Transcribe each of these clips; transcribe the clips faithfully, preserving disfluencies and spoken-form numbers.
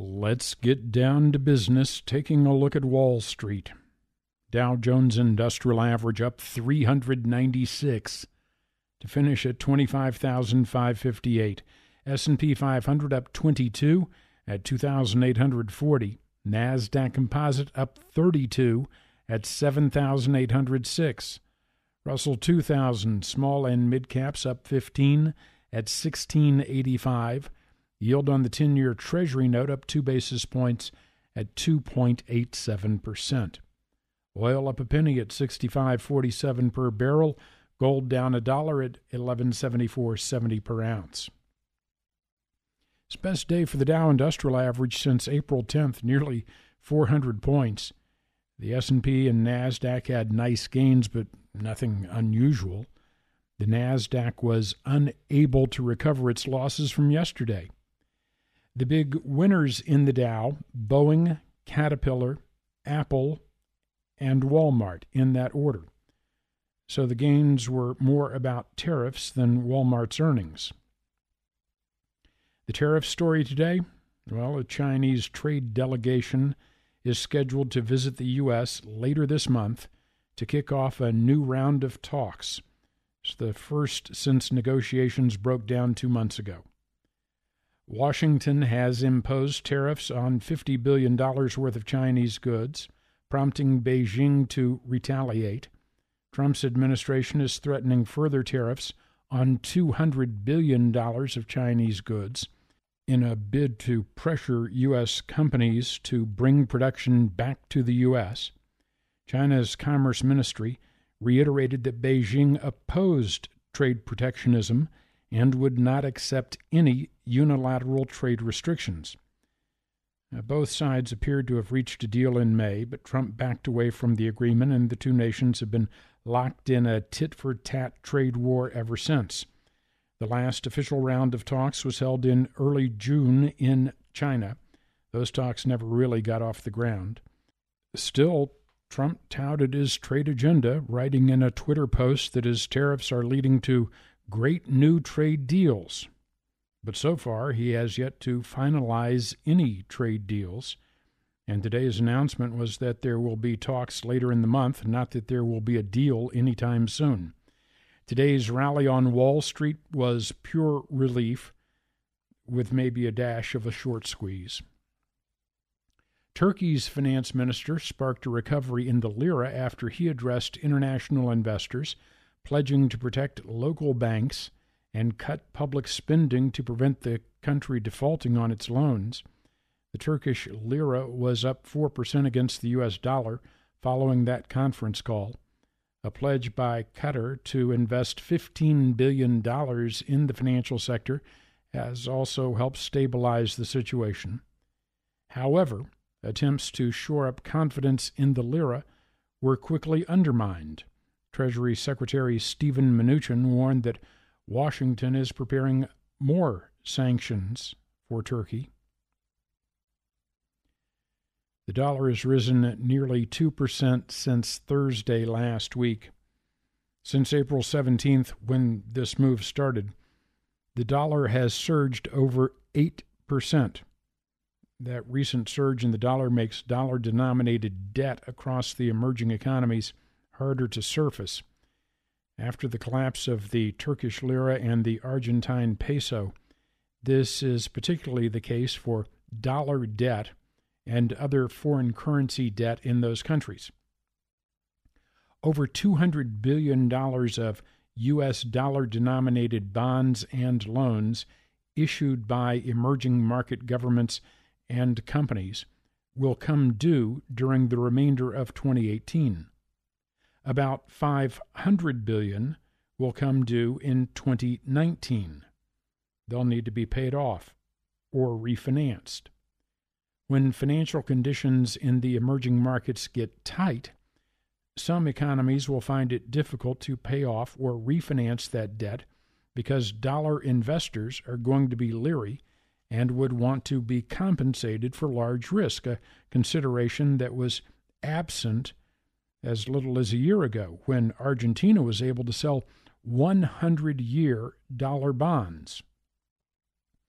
Let's get down to business, taking a look at Wall Street. Dow Jones Industrial Average up three hundred ninety-six to finish at twenty-five thousand five hundred fifty-eight. S and P five hundred up twenty-two at two thousand eight hundred forty. NASDAQ Composite up thirty-two at seven thousand eight hundred six. Russell two thousand small and mid caps up fifteen at sixteen eighty-five. Yield on the ten-year Treasury note up two basis points at two point eight seven percent. Oil up a penny at sixty-five forty-seven per barrel. Gold down a dollar at eleven seventy-four seventy per ounce. It's the best day for the Dow Industrial Average since April tenth, nearly four hundred points. The S and P and NASDAQ had nice gains, but nothing unusual. The NASDAQ was unable to recover its losses from yesterday. The big winners in the Dow, Boeing, Caterpillar, Apple, and Walmart, in that order. So the gains were more about tariffs than Walmart's earnings. The tariff story today? Well, a Chinese trade delegation is scheduled to visit the U S later this month to kick off a new round of talks. It's the first since negotiations broke down two months ago. Washington has imposed tariffs on fifty billion dollars worth of Chinese goods, prompting Beijing to retaliate. Trump's administration is threatening further tariffs on two hundred billion dollars of Chinese goods in a bid to pressure U S companies to bring production back to the U S. China's Commerce Ministry reiterated that Beijing opposed trade protectionism and would not accept any unilateral trade restrictions. Now, both sides appeared to have reached a deal in May, but Trump backed away from the agreement, and the two nations have been locked in a tit-for-tat trade war ever since. The last official round of talks was held in early June in China. Those talks never really got off the ground. Still, Trump touted his trade agenda, writing in a Twitter post that his tariffs are leading to great new trade deals. But so far, he has yet to finalize any trade deals. And today's announcement was that there will be talks later in the month, not that there will be a deal anytime soon. Today's rally on Wall Street was pure relief, with maybe a dash of a short squeeze. Turkey's finance minister sparked a recovery in the lira after he addressed international investors, pledging to protect local banks and cut public spending to prevent the country defaulting on its loans. The Turkish lira was up four percent against the U S dollar following that conference call. A pledge by Qatar to invest fifteen billion dollars in the financial sector has also helped stabilize the situation. However, attempts to shore up confidence in the lira were quickly undermined. Treasury Secretary Steven Mnuchin warned that Washington is preparing more sanctions for Turkey. The dollar has risen nearly two percent since Thursday last week. Since April seventeenth, when this move started, the dollar has surged over eight percent. That recent surge in the dollar makes dollar-denominated debt across the emerging economies harder to surface. After the collapse of the Turkish lira and the Argentine peso, this is particularly the case for dollar debt and other foreign currency debt in those countries. Over two hundred billion dollars of U S dollar-denominated bonds and loans issued by emerging market governments and companies will come due during the remainder of twenty eighteen. About five hundred billion dollars will come due in twenty nineteen. They'll need to be paid off or refinanced. When financial conditions in the emerging markets get tight, some economies will find it difficult to pay off or refinance that debt because dollar investors are going to be leery and would want to be compensated for large risk, a consideration that was absent as little as a year ago when Argentina was able to sell one hundred year dollar bonds.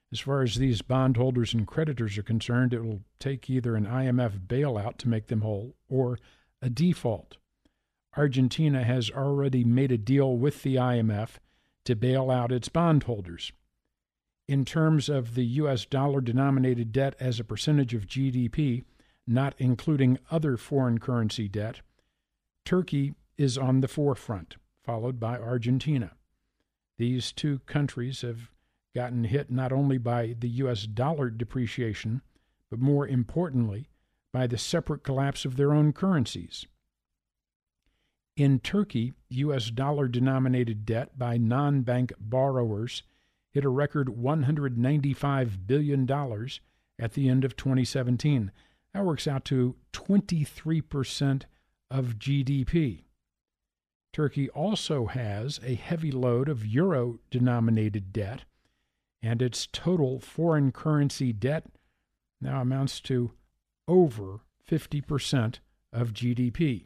As far as these bondholders and creditors are concerned, it will take either an I M F bailout to make them whole or a default. Argentina has already made a deal with the I M F to bail out its bondholders. In terms of the U S dollar-denominated debt as a percentage of G D P, not including other foreign currency debt, Turkey is on the forefront, followed by Argentina. These two countries have gotten hit not only by the U S dollar depreciation, but more importantly, by the separate collapse of their own currencies. In Turkey, U S dollar-denominated debt by non-bank borrowers hit a record one hundred ninety-five billion dollars at the end of twenty seventeen. That works out to twenty-three percent of G D P. Turkey also has a heavy load of euro-denominated debt, and its total foreign currency debt now amounts to over fifty percent of G D P.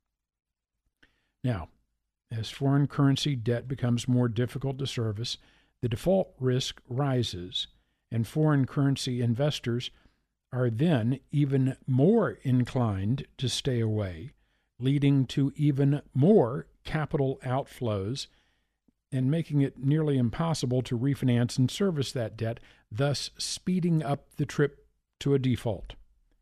Now, as foreign currency debt becomes more difficult to service, the default risk rises, and foreign currency investors are then even more inclined to stay away, leading to even more capital outflows and making it nearly impossible to refinance and service that debt, thus speeding up the trip to a default.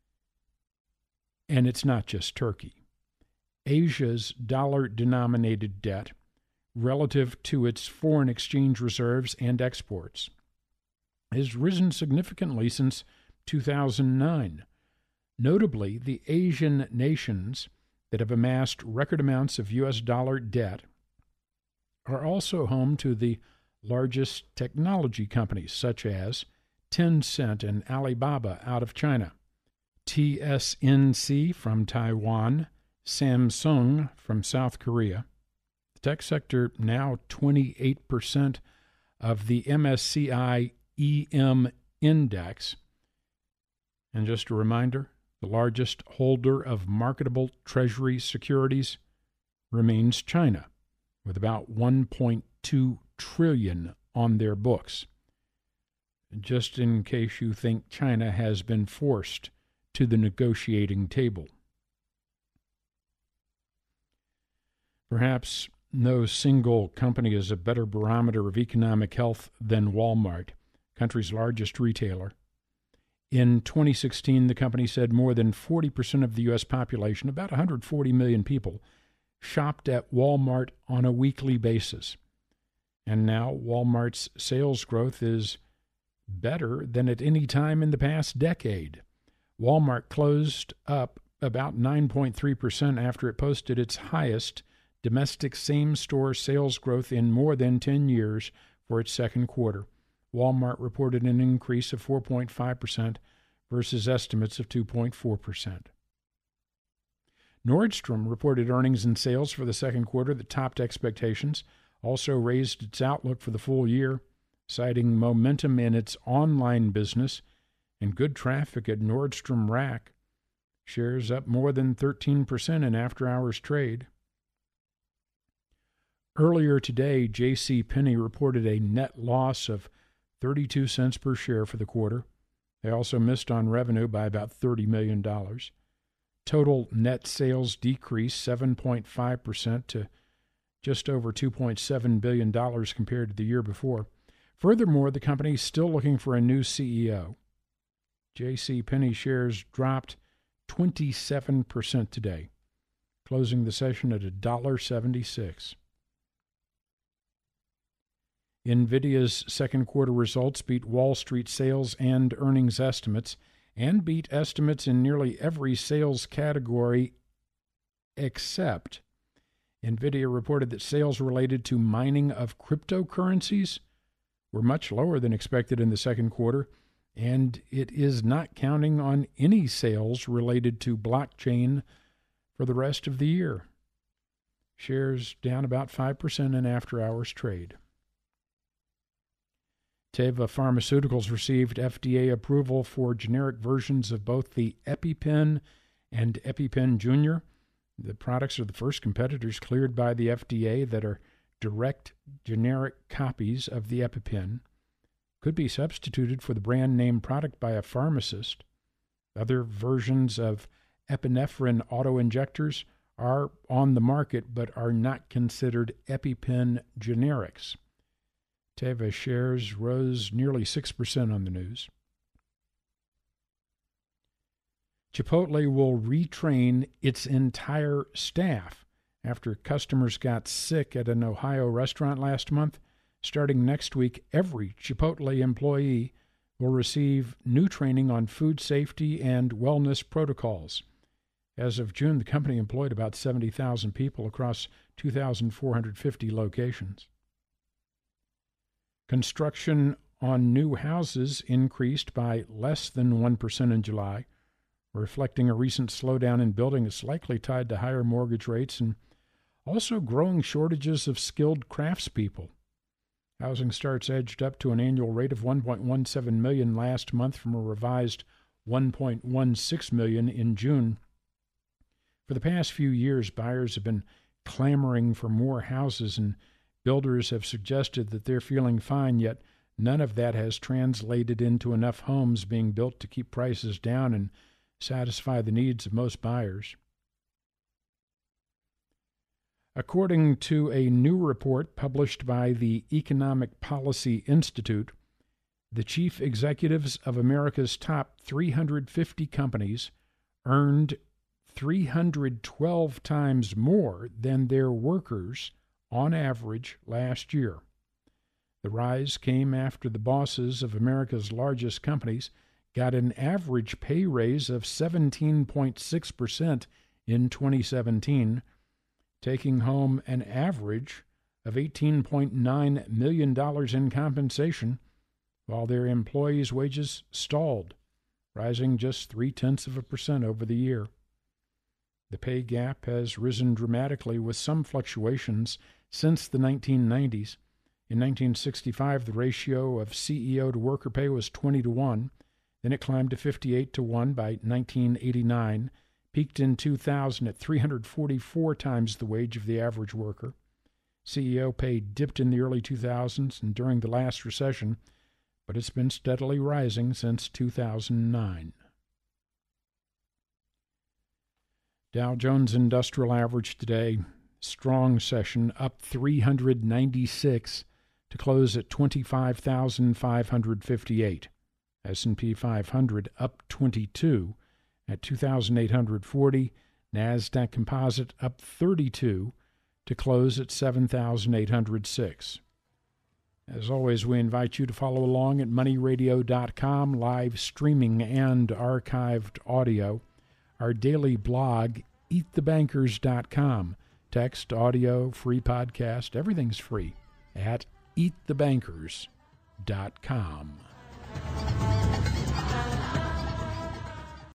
And it's not just Turkey. Asia's dollar-denominated debt relative to its foreign exchange reserves and exports has risen significantly since two thousand nine. Notably, the Asian nations that have amassed record amounts of U S dollar debt are also home to the largest technology companies such as Tencent and Alibaba out of China, T S M C from Taiwan, Samsung from South Korea. The tech sector now twenty-eight percent of the M S C I E M index. And just a reminder, the largest holder of marketable treasury securities remains China, with about one point two trillion dollars on their books. Just in case you think China has been forced to the negotiating table. Perhaps no single company is a better barometer of economic health than Walmart, country's largest retailer. In twenty sixteen, the company said more than forty percent of the U S population, about one hundred forty million people, shopped at Walmart on a weekly basis. And now Walmart's sales growth is better than at any time in the past decade. Walmart closed up about nine point three percent after it posted its highest domestic same-store sales growth in more than ten years for its second quarter. Walmart reported an increase of four point five percent versus estimates of two point four percent. Nordstrom reported earnings and sales for the second quarter that topped expectations, also raised its outlook for the full year, citing momentum in its online business and good traffic at Nordstrom Rack. Shares up more than thirteen percent in after-hours trade. Earlier today, J C. Penney reported a net loss of thirty-two cents per share for the quarter. They also missed on revenue by about thirty million dollars. Total net sales decreased seven point five percent to just over two point seven billion dollars compared to the year before. Furthermore, the company is still looking for a new C E O. J C. Penney shares dropped twenty-seven percent today, closing the session at one dollar seventy-six. NVIDIA's second quarter results beat Wall Street sales and earnings estimates and beat estimates in nearly every sales category except NVIDIA reported that sales related to mining of cryptocurrencies were much lower than expected in the second quarter, and it is not counting on any sales related to blockchain for the rest of the year. Shares down about five percent in after-hours trade. Teva Pharmaceuticals received F D A approval for generic versions of both the EpiPen and EpiPen Junior. The products are the first competitors cleared by the F D A that are direct generic copies of the EpiPen. could be substituted for the brand name product by a pharmacist. Other versions of epinephrine auto-injectors are on the market but are not considered EpiPen generics. Teva shares rose nearly six percent on the news. Chipotle will retrain its entire staff after customers got sick at an Ohio restaurant last month. Starting next week, every Chipotle employee will receive new training on food safety and wellness protocols. As of June, the company employed about seventy thousand people across two thousand four hundred fifty locations. Construction on new houses increased by less than one percent in July, reflecting a recent slowdown in building that's likely tied to higher mortgage rates and also growing shortages of skilled craftspeople. Housing starts edged up to an annual rate of one point one seven million last month from a revised one point one six million in June. For the past few years, buyers have been clamoring for more houses, and builders have suggested that they're feeling fine, yet none of that has translated into enough homes being built to keep prices down and satisfy the needs of most buyers. According to a new report published by the Economic Policy Institute, the chief executives of America's top three hundred fifty companies earned three hundred twelve times more than their workers on average last year. The rise came after the bosses of America's largest companies got an average pay raise of seventeen point six percent in twenty seventeen, taking home an average of eighteen point nine million dollars in compensation, while their employees' wages stalled, rising just three-tenths of a percent over the year. The pay gap has risen dramatically with some fluctuations since the nineteen nineties. In nineteen sixty-five, the ratio of C E O to worker pay was twenty to one. Then it climbed to fifty-eight to one by nineteen eighty-nine, peaked in two thousand at three hundred forty-four times the wage of the average worker. C E O pay dipped in the early two thousands and during the last recession, but it's been steadily rising since two thousand nine. Dow Jones Industrial Average today, strong session, up three hundred ninety-six to close at twenty-five thousand five hundred fifty-eight. S and P five hundred up twenty-two at two thousand eight hundred forty. NASDAQ Composite up thirty-two to close at seven thousand eight hundred six. As always, we invite you to follow along at money radio dot com, live streaming and archived audio. Our daily blog, eat the bankers dot com. Text, audio, free podcast, everything's free at eat the bankers dot com.